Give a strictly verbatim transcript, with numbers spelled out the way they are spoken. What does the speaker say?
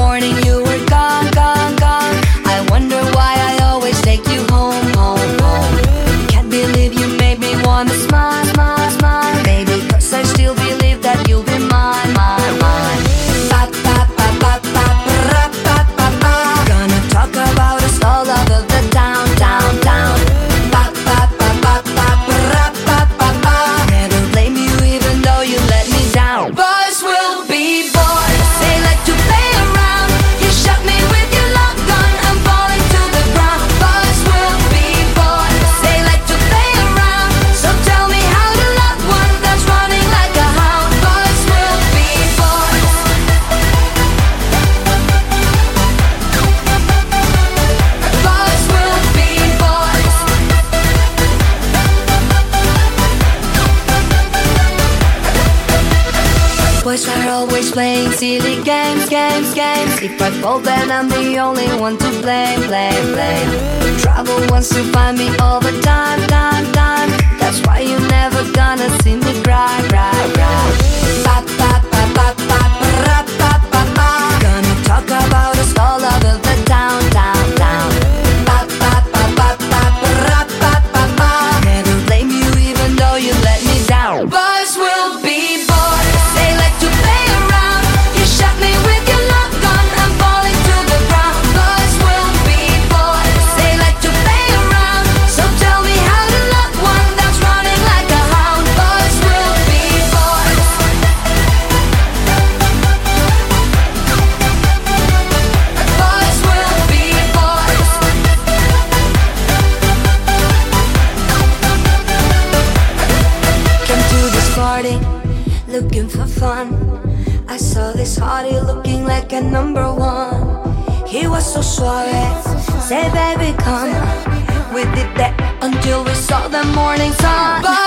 morning you were gone, gone, gone. I wonder why I always take you home, home, home. Can't believe you made me wanna smile, smile, smile. Maybe cause I still believe that you'll be mine, mine, mine. Ba, ba, ba, ba, ba, ba, ba, ba, ba. Gonna talk about us all over the town, town, town. Ba, ba, ba, ba, ba, ba, ba, ba, ba. Never blame you even though you let me down. Boys will be boys, they like to play around. You shot me with your love gun, I'm falling to the ground. Boys will be boys, they like to play around. So tell me how to love one that's running like a hound. Boys will be boys. Boys will be boys. Boys are always playing silly games, games, games. If I fall then I'm the only one to blame, blame, blame. Trouble wants to find me all the time, time, time. That's why you're never gonna see me cry, cry, cry. Ba, ba, ba, ba, ba, ba, ba, ba, ba. Gonna talk about us all over the town, town, town. Ba, ba, ba, ba, ba, ba, ba, ba, ba. Never blame you even though you let me down. Boys will be boys, they like to play around. You shot me with your love gun, I'm falling to the ground. Boys will be boys, they like to play around. So tell me how to love one that's running like a hound. Boys will be boys. Boys will be boys. Came to this party looking for fun. I saw this hottie looking like a number one. He was so suave, say baby come. We did that until we saw the morning sun. But